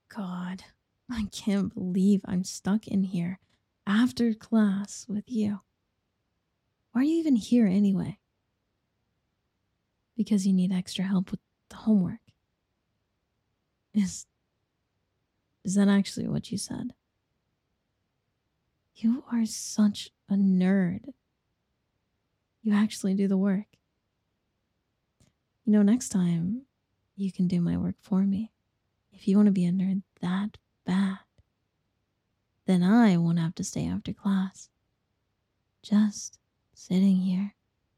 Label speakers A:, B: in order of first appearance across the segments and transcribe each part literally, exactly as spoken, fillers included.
A: God. I can't believe I'm stuck in here after class with you. Why are you even here anyway? Because you need extra help with the homework. Is is that actually what you said? You are such a nerd. You actually do the work. You know, next time you can do my work for me. If you want to be a nerd that bad, then I won't have to stay after class. Just sitting here.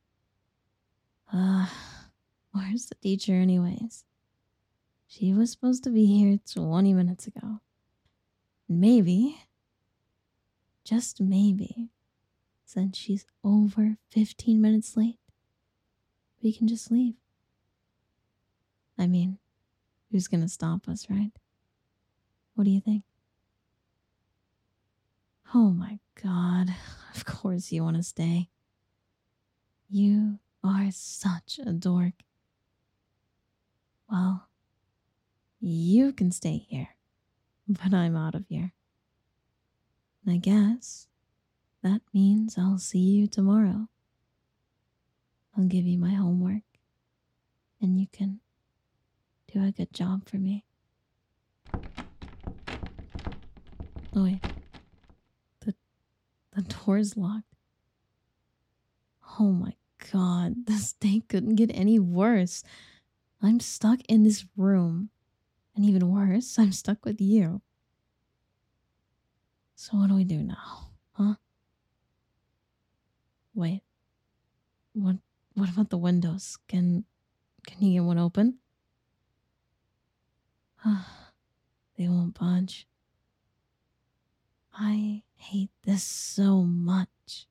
A: Ugh, where's the teacher anyways? She was supposed to be here twenty minutes ago. Maybe, just maybe, since she's over fifteen minutes late, we can just leave. I mean, who's gonna stop us, right? What do you think? Oh my god, of course you want to stay. You are such a dork. Well, you can stay here, but I'm out of here. I guess that means I'll see you tomorrow. I'll give you my homework, and you can do a good job for me. Oh wait, the, the door's locked. Oh my god, this day couldn't get any worse. I'm stuck in this room. And even worse, I'm stuck with you. So what do we do now, huh? Wait. What what about the windows? Can can you get one open? They won't budge. I hate this so much.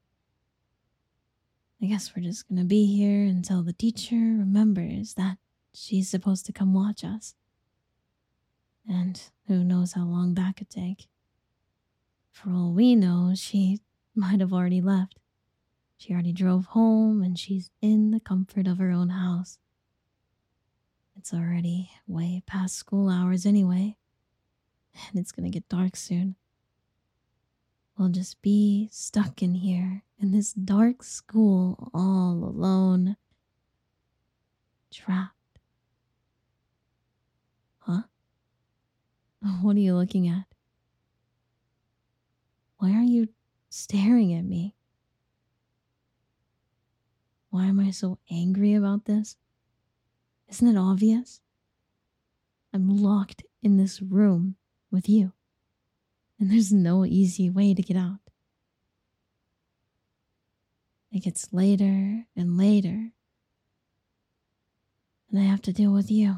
A: I guess we're just gonna be here until the teacher remembers that she's supposed to come watch us. And who knows how long that could take. For all we know, she might have already left. She already drove home and she's in the comfort of her own house. It's already way past school hours anyway, and it's gonna get dark soon. We'll just be stuck in here in this dark school all alone. Trapped. Huh? What are you looking at? Why are you staring at me? Why am I so angry about this? Isn't it obvious? I'm locked in this room with you, and there's no easy way to get out. It gets later and later, and I have to deal with you.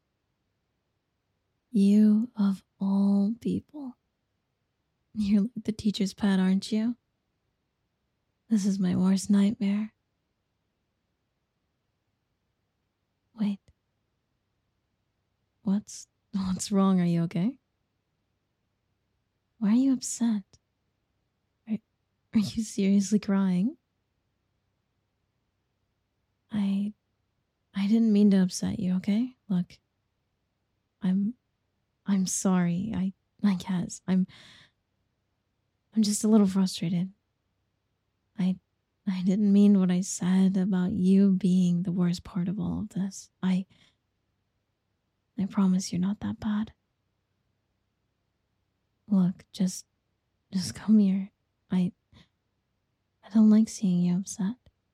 A: You of all people. You're like the teacher's pet, aren't you? This is my worst nightmare. Wait. What's what's wrong? Are you okay? Why are you upset? Are, are you seriously crying? I I didn't mean to upset you, okay? Look. I'm I'm sorry. I I guess. I'm I'm just a little frustrated. I I didn't mean what I said about you being the worst part of all of this. I I promise you're not that bad. Look, just just come here. I I don't like seeing you upset.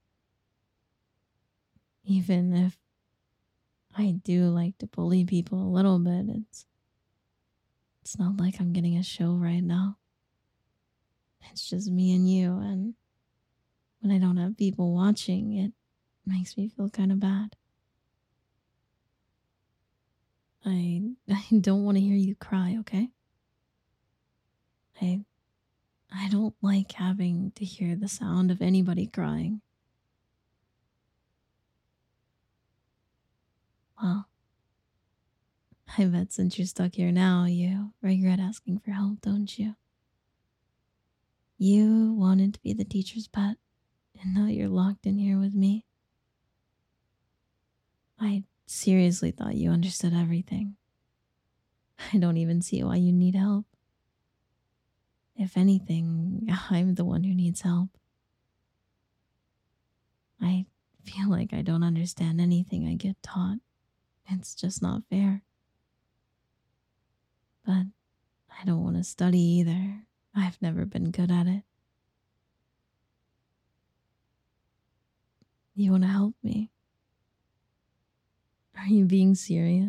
A: Even if I do like to bully people a little bit, it's it's not like I'm getting a show right now. It's just me and you, and when I don't have people watching, it makes me feel kind of bad. I I don't want to hear you cry, okay? I I don't like having to hear the sound of anybody crying. Well, I bet since you're stuck here now, you regret asking for help, don't you? You wanted to be the teacher's pet, and now you're locked in here with me. I seriously thought you understood everything. I don't even see why you need help. If anything, I'm the one who needs help. I feel like I don't understand anything I get taught. It's just not fair. But I don't want to study either. I've never been good at it. You want to help me? Are you being serious?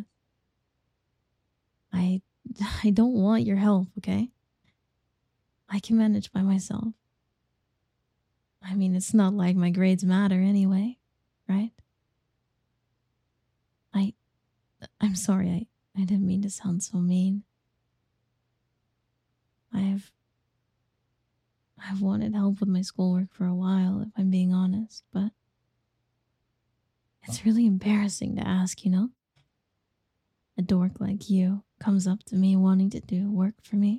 A: I I don't want your help, okay? I can manage by myself. I mean, it's not like my grades matter anyway, right? I I'm sorry. I I didn't mean to sound so mean. I've I've wanted help with my schoolwork for a while, if I'm being honest, but it's really embarrassing to ask, you know? A dork like you comes up to me wanting to do work for me.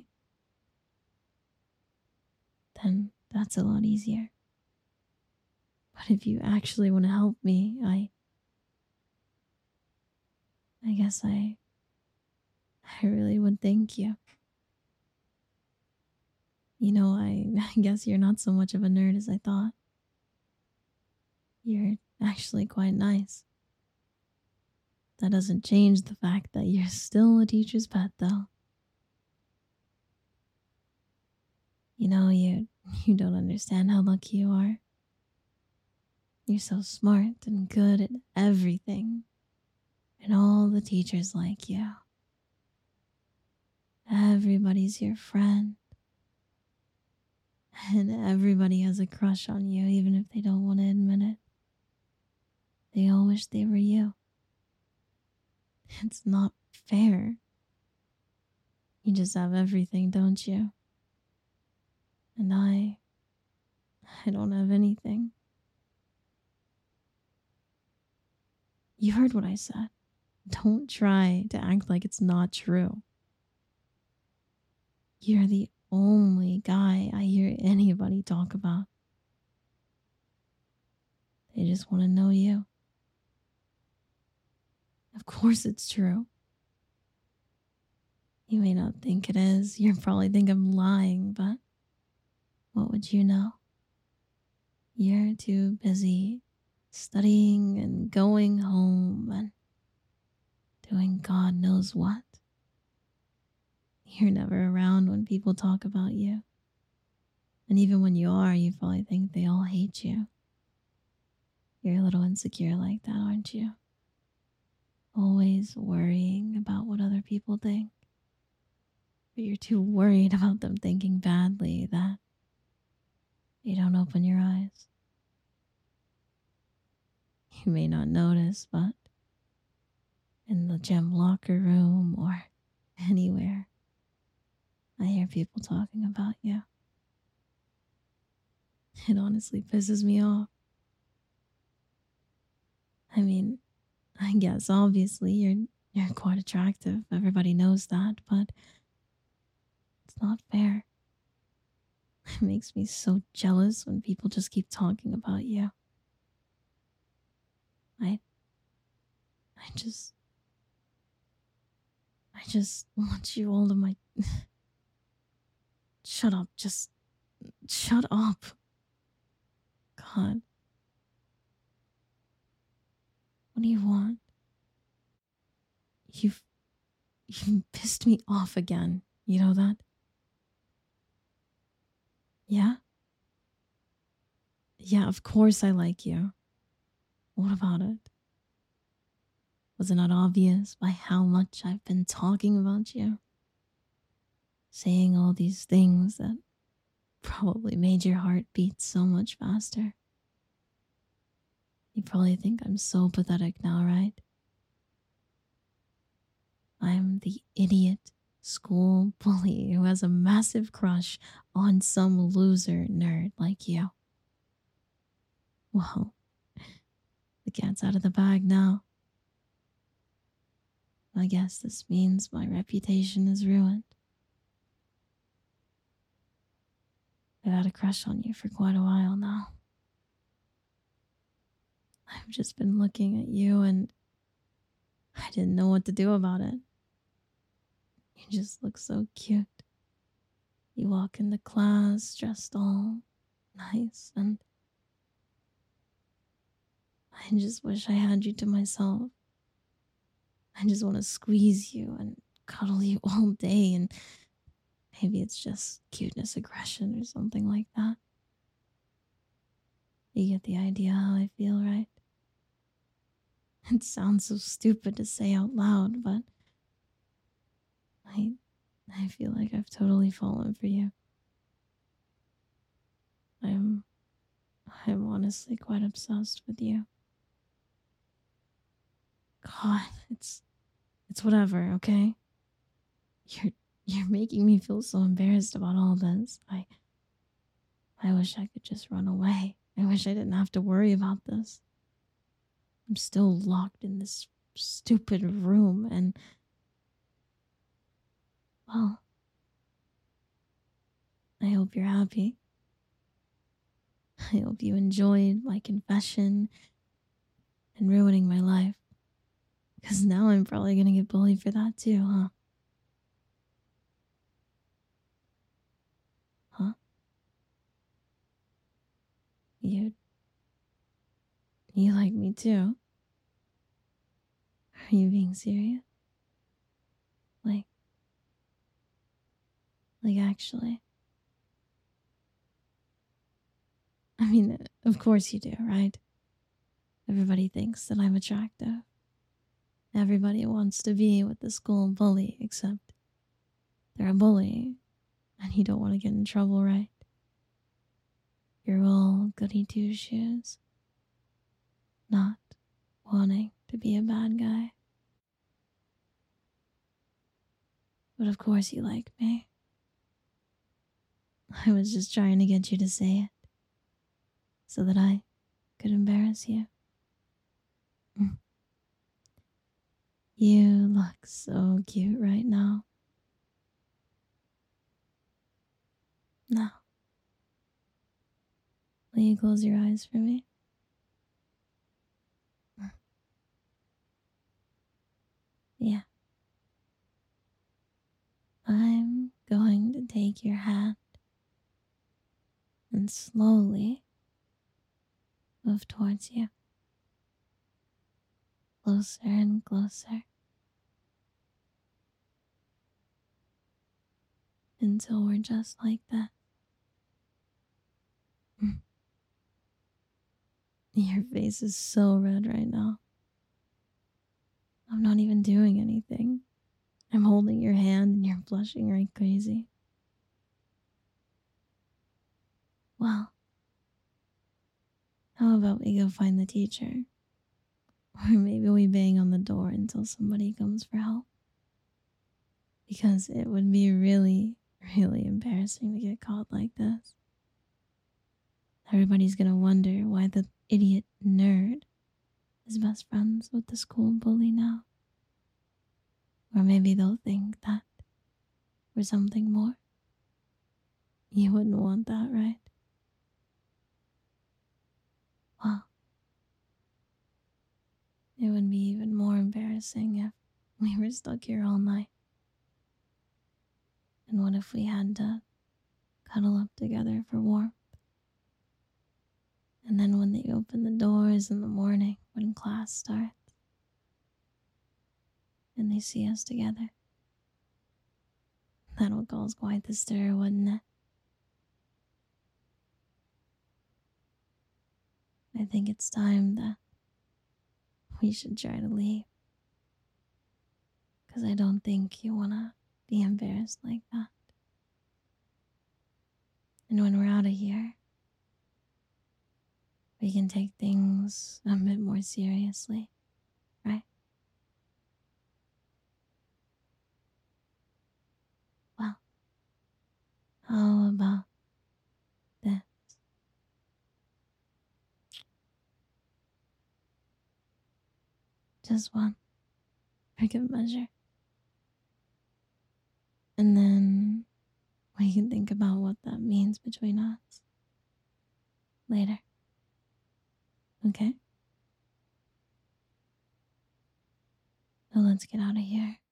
A: Then that's a lot easier. But if you actually want to help me, I I guess I I really would thank you. You know, I, I guess you're not so much of a nerd as I thought. You're actually quite nice. That doesn't change the fact that you're still a teacher's pet, though. You know, you you don't understand how lucky you are. You're so smart and good at everything, and all the teachers like you. Everybody's your friend, and everybody has a crush on you, even if they don't want to admit it. They all wish they were you. It's not fair. You just have everything, don't you? And I, I don't have anything. You heard what I said. Don't try to act like it's not true. You're the only guy I hear anybody talk about. They just want to know you. Of course it's true. You may not think it is. You probably think I'm lying, but what would you know? You're too busy studying and going home and doing God knows what. You're never around when people talk about you. And even when you are, you probably think they all hate you. You're a little insecure like that, aren't you? Always worrying about what other people think. But you're too worried about them thinking badly that you don't open your eyes. You may not notice, but in the gym locker room or anywhere, I hear people talking about you. It honestly pisses me off. I mean, I guess obviously you're you're quite attractive. Everybody knows that, but it's not fair. It makes me so jealous when people just keep talking about you. I I just I just want you all to my Shut up, just shut up. God. What do you want? You've you pissed me off again. You know that? Yeah? Yeah, of course I like you. What about it? Was it not obvious by how much I've been talking about you? Saying all these things that probably made your heart beat so much faster. You probably think I'm so pathetic now, right? I'm the idiot school bully who has a massive crush on some loser nerd like you. Well, the cat's out of the bag now. I guess this means my reputation is ruined. I've had a crush on you for quite a while now. I've just been looking at you and I didn't know what to do about it. You just look so cute. You walk into class dressed all nice, and I just wish I had you to myself. I just want to squeeze you and cuddle you all day, and maybe it's just cuteness aggression or something like that. You get the idea how I feel, right? It sounds so stupid to say out loud, but I I feel like I've totally fallen for you. I'm I'm honestly quite obsessed with you. God, it's it's whatever, okay? You're you're making me feel so embarrassed about all this. I I wish I could just run away. I wish I didn't have to worry about this. I'm still locked in this stupid room and well, I hope you're happy. I hope you enjoyed my confession and ruining my life. Because now I'm probably gonna get bullied for that too, huh? Huh? You you like me too? Are you being serious? Like like actually? I mean, of course you do, right? Everybody thinks that I'm attractive. Everybody wants to be with the school bully, except they're a bully and you don't want to get in trouble, right? You're all goody two shoes, not wanting to be a bad guy. But of course you like me. I was just trying to get you to say it so that I could embarrass you. Mm. You look so cute right now. Now, will you close your eyes for me? Mm. Yeah. I'm going to take your hand and slowly move towards you, closer and closer, until we're just like that. Mm. Your face is so red right now. I'm not even doing anything. I'm holding your hand and you're blushing like crazy. Well, how about we go find the teacher? Or maybe we bang on the door until somebody comes for help. Because it would be really, really embarrassing to get caught like this. Everybody's gonna wonder why the idiot nerd is best friends with the school bully now. Or maybe they'll think that we're something more. You wouldn't want that, right? Well, it would be even more embarrassing if we were stuck here all night. And what if we had to cuddle up together for warmth? And then when they open the doors in the morning when class starts, and they see us together, that would cause quite the stir, wouldn't it? I think it's time that we should try to leave. Because I don't think you want to be embarrassed like that. And when we're out of here, we can take things a bit more seriously, right? Well, how about this? Just one for good measure. And then we can think about what that means between us later. Okay? So let's get out of here.